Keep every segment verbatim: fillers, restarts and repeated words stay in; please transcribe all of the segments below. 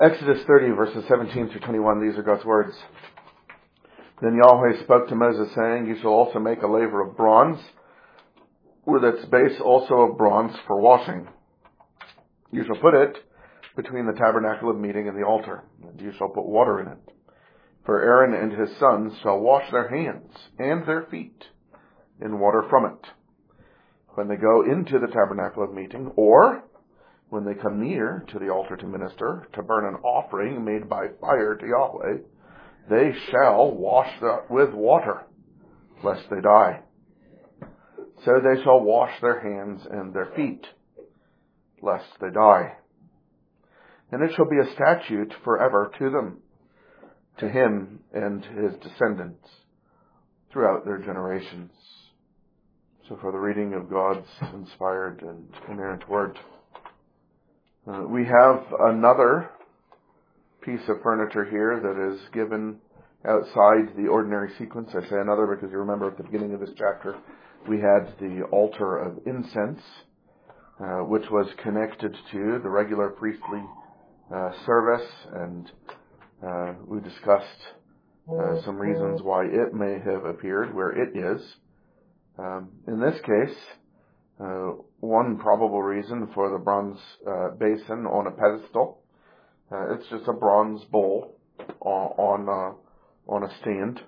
Exodus thirty, verses seventeen through twenty-one, these are God's words. Then Yahweh spoke to Moses, saying, You shall also make a laver of bronze, with its base also of bronze for washing. You shall put it between the tabernacle of meeting and the altar, and you shall put water in it. For Aaron and his sons shall wash their hands and their feet in water from it, when they go into the tabernacle of meeting, or when they come near to the altar to minister, to burn an offering made by fire to Yahweh, they shall wash the, with water, lest they die. So they shall wash their hands and their feet, lest they die. And it shall be a statute forever to them, to him and his descendants, throughout their generations. So for the reading of God's inspired and inerrant word, uh, we have another piece of furniture here that is given outside the ordinary sequence. I say another because you remember at the beginning of this chapter we had the altar of incense, uh, which was connected to the regular priestly uh, service, and uh, we discussed uh, some reasons why it may have appeared where it is. Um, in this case, uh, one probable reason for the bronze uh, basin on a pedestal, uh, it's just a bronze bowl on on, uh, on a stand.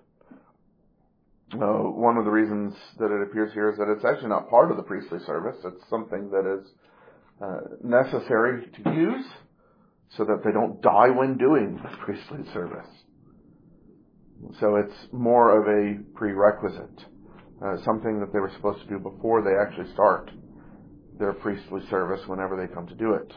Uh, one of the reasons that it appears here is that it's actually not part of the priestly service. It's something that is uh, necessary to use so that they don't die when doing the priestly service. So it's more of a prerequisite. Uh, something that they were supposed to do before they actually start their priestly service whenever they come to do it.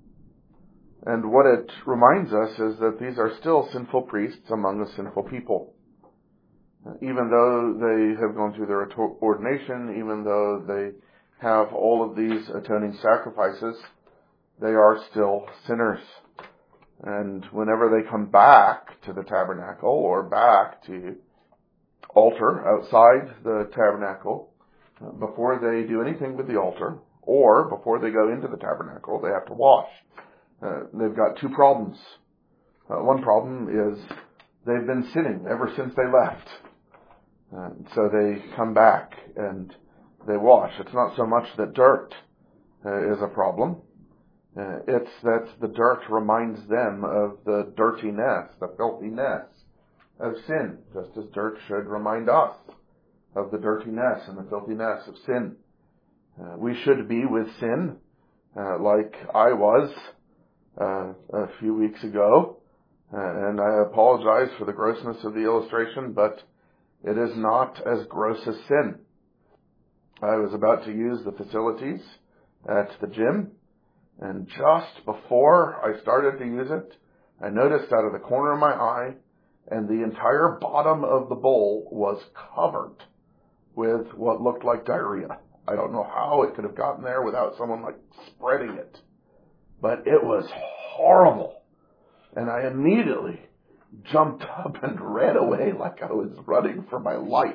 And what it reminds us is that these are still sinful priests among a sinful people. Uh, even though they have gone through their ordination, even though they have all of these atoning sacrifices, they are still sinners. And whenever they come back to the tabernacle or back to altar outside the tabernacle, uh, before they do anything with the altar, or before they go into the tabernacle, they have to wash. Uh, they've got two problems. Uh, one problem is they've been sinning ever since they left. Uh, so they come back and they wash. It's not so much that dirt uh, is a problem. Uh, it's that the dirt reminds them of the dirtiness, the filthiness of sin, just as dirt should remind us of the dirtiness and the filthiness of sin. Uh, we should be with sin, uh, like I was uh, a few weeks ago, uh, and I apologize for the grossness of the illustration, but it is not as gross as sin. I was about to use the facilities at the gym, and just before I started to use it, I noticed out of the corner of my eye, and the entire bottom of the bowl was covered with what looked like diarrhea. I don't know how it could have gotten there without someone like spreading it, but it was horrible. And I immediately jumped up and ran away like I was running for my life.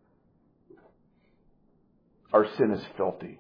Our sin is filthy.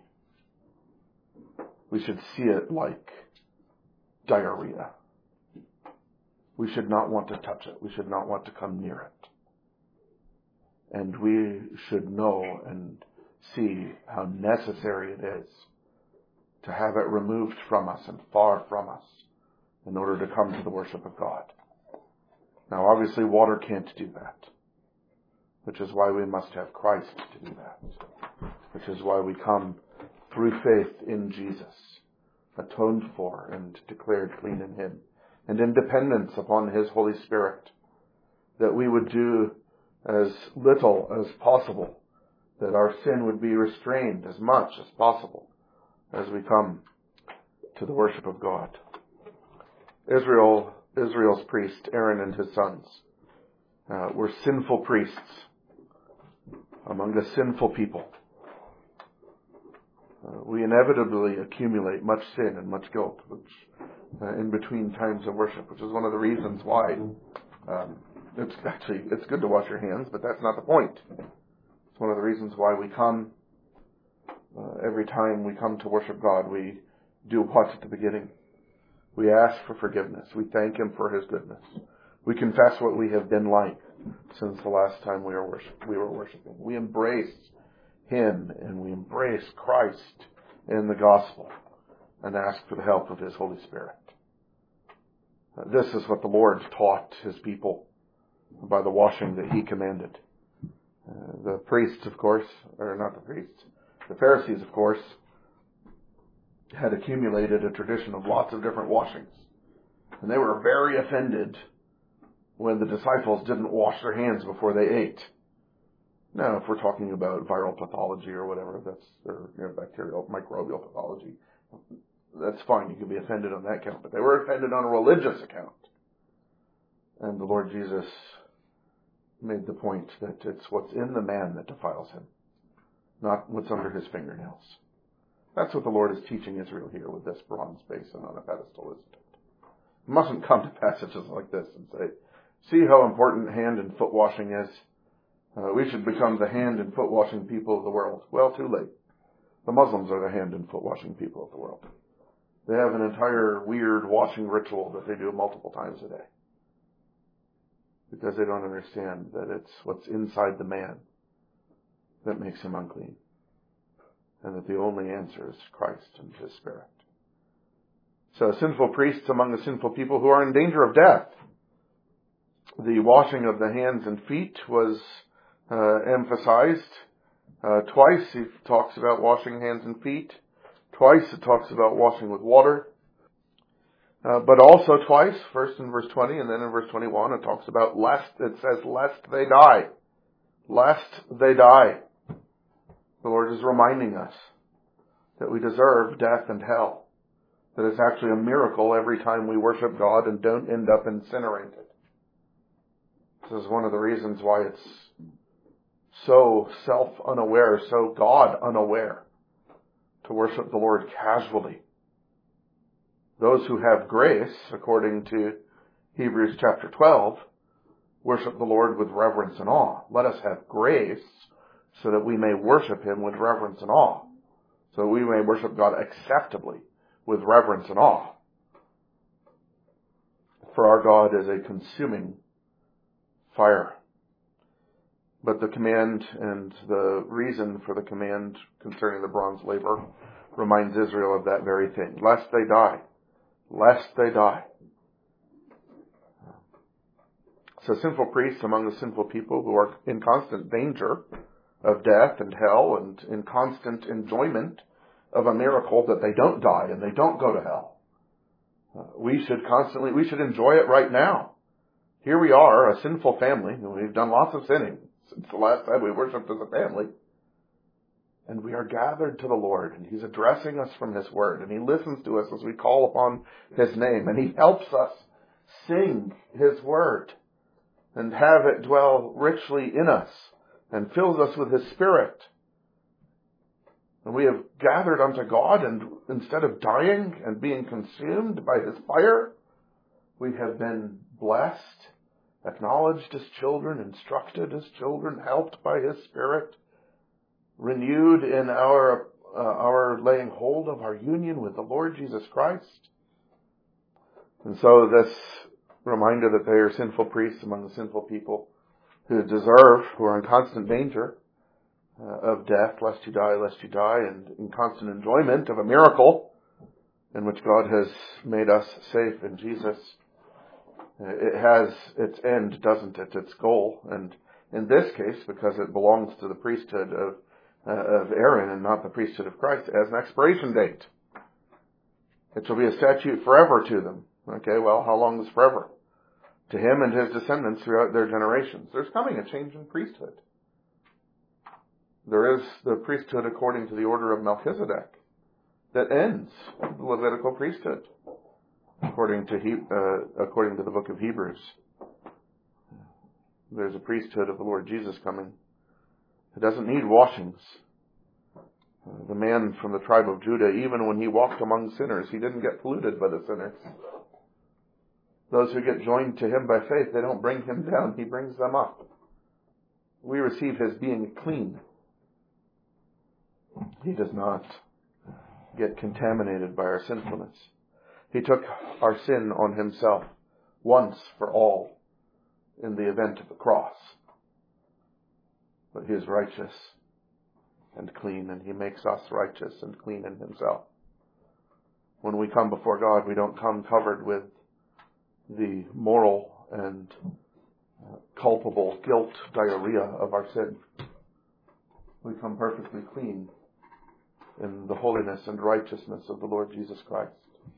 We should see it like diarrhea. We should not want to touch it. We should not want to come near it. And we should know and see how necessary it is to have it removed from us and far from us in order to come to the worship of God. Now, obviously, water can't do that, which is why we must have Christ to do that, which is why we come through faith in Jesus, atoned for and declared clean in Him, and in dependence upon His Holy Spirit, that we would do as little as possible, that our sin would be restrained as much as possible as we come to the worship of God. Israel, Israel's priest, Aaron and his sons, uh, were sinful priests among the sinful people. Uh, we inevitably accumulate much sin and much guilt, which uh, in between times of worship, which is one of the reasons why um, it's actually it's good to wash your hands, but that's not the point. It's one of the reasons why we come uh, every time we come to worship God. We do what at the beginning? We ask for forgiveness. We thank Him for His goodness. We confess what we have been like since the last time we were worship, we were worshiping. We embrace Him and we embrace Christ in the gospel and ask for the help of His Holy Spirit. This is what the Lord taught His people by the washing that He commanded. Uh, the priests, of course, or not the priests, the Pharisees, of course, had accumulated a tradition of lots of different washings. And they were very offended when the disciples didn't wash their hands before they ate. Now, if we're talking about viral pathology or whatever, that's, or you know, bacterial, microbial pathology, that's fine. You can be offended on that count. But they were offended on a religious account. And the Lord Jesus made the point that it's what's in the man that defiles him, not what's under his fingernails. That's what the Lord is teaching Israel here with this bronze basin on a pedestal, isn't it? You mustn't come to passages like this and say, see how important hand and foot washing is? Uh, we should become the hand and foot washing people of the world. Well, too late. The Muslims are the hand and foot washing people of the world. They have an entire weird washing ritual that they do multiple times a day. Because they don't understand that it's what's inside the man that makes him unclean. And that the only answer is Christ and His Spirit. So sinful priests among the sinful people who are in danger of death. The washing of the hands and feet was uh, emphasized. Uh, twice he talks about washing hands and feet. Twice it talks about washing with water. Uh, but also twice, first in verse twenty and then in verse twenty-one, it talks about lest, it says lest they die. Lest they die. The Lord is reminding us that we deserve death and hell. That it's actually a miracle every time we worship God and don't end up incinerated. This is one of the reasons why it's so self-unaware, so God-unaware to worship the Lord casually. Those who have grace, according to Hebrews chapter twelve, worship the Lord with reverence and awe. Let us have grace so that we may worship Him with reverence and awe. So that we may worship God acceptably with reverence and awe. For our God is a consuming fire. But the command and the reason for the command concerning the bronze laver reminds Israel of that very thing. Lest they die. Lest they die. So sinful priests among the sinful people who are in constant danger of death and hell and in constant enjoyment of a miracle that they don't die and they don't go to hell. Uh, we should constantly, we should enjoy it right now. Here we are, a sinful family, and we've done lots of sinning since the last time we worshipped as a family. And we are gathered to the Lord, and He's addressing us from His Word, and He listens to us as we call upon His name, and He helps us sing His Word and have it dwell richly in us and fills us with His Spirit. And we have gathered unto God, and instead of dying and being consumed by His fire, we have been blessed, acknowledged as children, instructed as children, helped by His Spirit, renewed in our uh, our laying hold of our union with the Lord Jesus Christ. And so this reminder that they are sinful priests among the sinful people who deserve, who are in constant danger uh, of death, lest you die, lest you die, and in constant enjoyment of a miracle in which God has made us safe in Jesus. It has its end, doesn't it? Its goal. And in this case, because it belongs to the priesthood of uh, of Aaron and not the priesthood of Christ, it has an expiration date. It shall be a statute forever to them. Okay, well, how long is forever? To him and his descendants throughout their generations. There's coming a change in priesthood. There is the priesthood according to the order of Melchizedek that ends the Levitical priesthood. According to he, uh, according to the book of Hebrews, there's a priesthood of the Lord Jesus coming. It doesn't need washings. Uh, the man from the tribe of Judah, even when he walked among sinners, he didn't get polluted by the sinners. Those who get joined to him by faith, they don't bring him down, he brings them up. We receive his being clean. He does not get contaminated by our sinfulness. He took our sin on himself once for all in the event of the cross. But he is righteous and clean, and he makes us righteous and clean in himself. When we come before God, we don't come covered with the moral and uh, culpable guilt diarrhea of our sin. We come perfectly clean in the holiness and righteousness of the Lord Jesus Christ.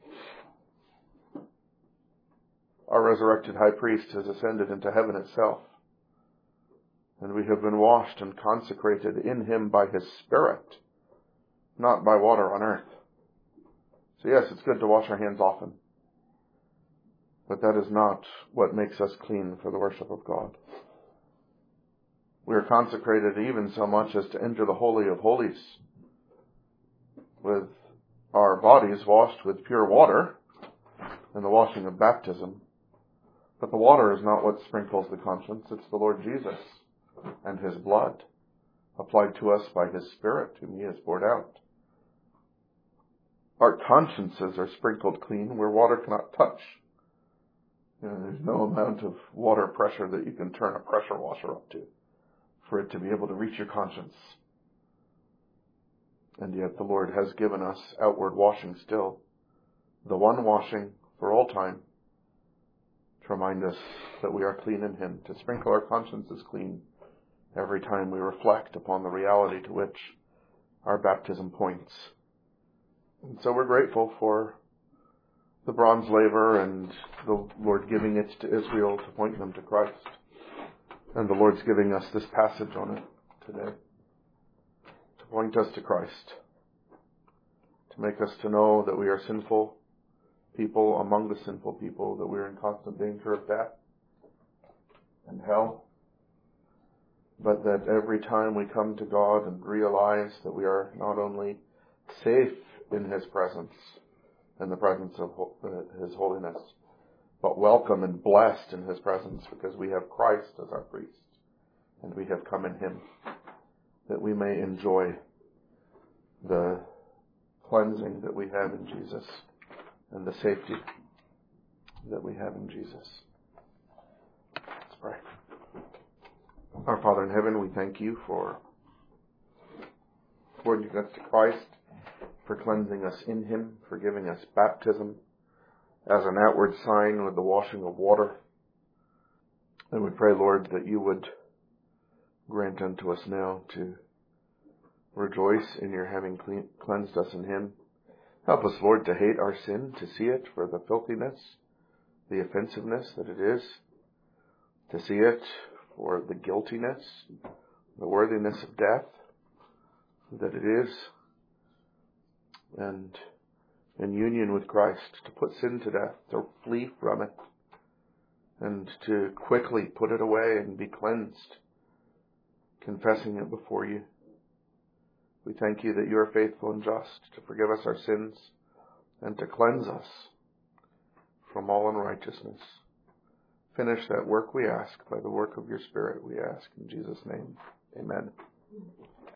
Our resurrected high priest has ascended into heaven itself, and we have been washed and consecrated in him by his Spirit, not by water on earth. So yes, it's good to wash our hands often, but that is not what makes us clean for the worship of God. We are consecrated even so much as to enter the Holy of Holies with our bodies washed with pure water in the washing of baptism. But the water is not what sprinkles the conscience. It's the Lord Jesus and his blood applied to us by his Spirit whom he has poured out. Our consciences are sprinkled clean where water cannot touch. You know, there's no amount of water pressure that you can turn a pressure washer up to for it to be able to reach your conscience. And yet the Lord has given us outward washing still, the one washing for all time, to remind us that we are clean in him, to sprinkle our consciences clean every time we reflect upon the reality to which our baptism points. And so we're grateful for the bronze laver and the Lord giving it to Israel to point them to Christ. And the Lord's giving us this passage on it today to point us to Christ, to make us to know that we are sinful people among the sinful people, that we are in constant danger of death and hell, but that every time we come to God and realize that we are not only safe in his presence, in the presence of his holiness, but welcome and blessed in his presence because we have Christ as our priest and we have come in him, that we may enjoy the cleansing that we have in Jesus and the safety that we have in Jesus. Let's pray. Our Father in heaven, we thank you for pointing us to Christ, for cleansing us in him, for giving us baptism as an outward sign with the washing of water. And we pray, Lord, that you would grant unto us now to rejoice in your having clean, cleansed us in him. Help us, Lord, to hate our sin, to see it for the filthiness, the offensiveness that it is, to see it for the guiltiness, the worthiness of death that it is, and in union with Christ, to put sin to death, to flee from it, and to quickly put it away and be cleansed, confessing it before you. We thank you that you are faithful and just to forgive us our sins and to cleanse us from all unrighteousness. Finish that work, we ask, by the work of your Spirit, we ask. In Jesus' name, amen.